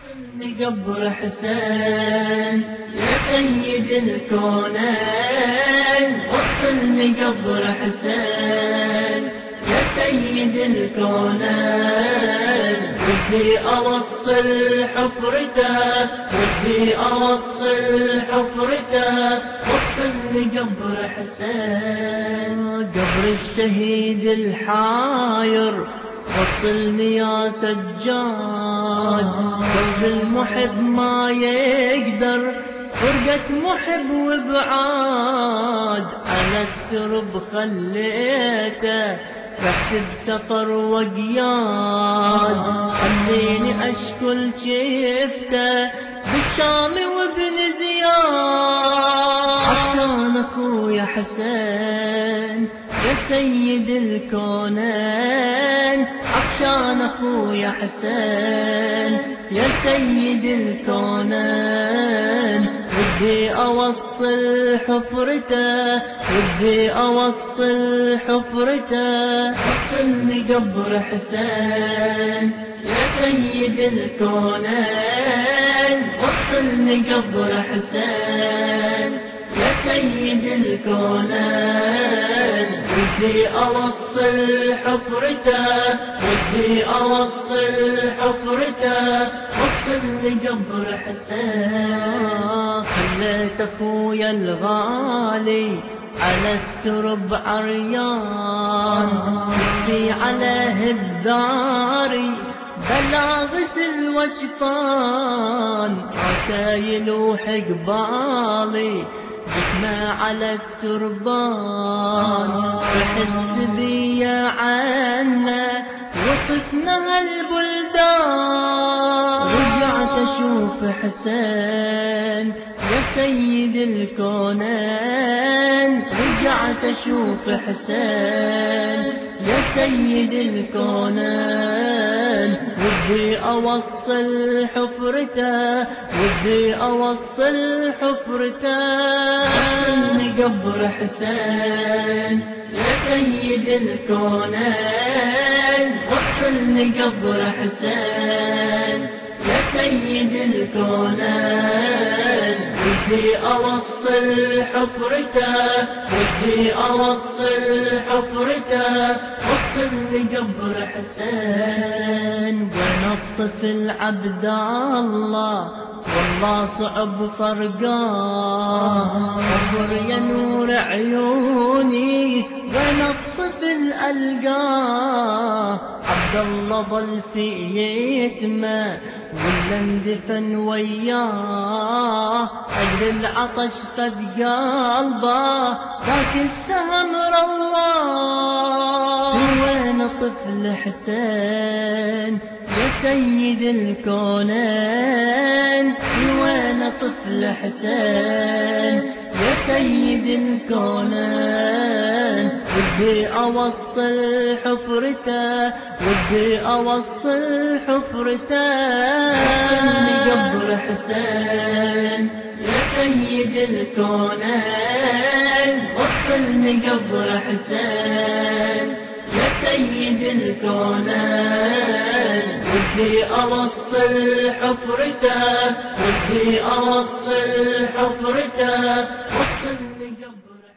وصلني قبر حسين يا سيد الكونين، وصلني قبر حسين يا سيد الكونين. ودي أوصل حفرته، ودي أوصل حفرته، وصلني قبر حسين. قبر الشهيد الحاير وصلني يا سجاد. قلب المحب ما يقدر فرقة محب وبعاد، على الترب خليته رحت بسفر وقياد. خليني أشكل شفته بالشام وابن زياد، عشان أخويا حسين يا سيد الكونين، عشان أخويا حسين يا سيد الكونين. ودي أوصل حفرته، ودي أوصل حفرته، وصلني قبر حسين يا سيد الكونين. وصلني قبر حسين يا سيد الكونين. ودي أوصل حفرته، ودي أوصل حفرته، وصلني قبر حسين. خليت أخويا الغالي على الترب عريان، يسبي عليه الداري بلا غسل وجفان. رسايل وحقبالي جسمه على التربان، رحت سبية عنا وقفنا هالبلدان. رجعت أشوف حسين يا سيد الكونين، رجعت أشوف حسين يا سيد الكونين. ودي أوصل حفرته، ودي أوصل حفرته، وصلني قبر حسين يا سيد الكونين. وصلني قبر حسين يا سيد الكونين. ودي أوصل حفرته، ودي أوصل حفرته، وصلني قبر حسين. وين الطفل عبد الله والله صعب فرقاه، قبر يا نور عيوني وين الطفل ألقاه. عبد الله ظل في يتمه ولا اندفن وياه، أجل العطش قد قلبه ذاك السهم رواه. وين طفل حسين يا سيد الكونين، وين طفل حسين يا سيد الكونين. ودي أوصل حفرته، ودي أوصل حفرته، وصلني قبر حسين يا سيد الكونين. وصلني قبر حسين يا سيد الكونين. ودي أوصل حفرته، ودي أوصل حفرته، وصلني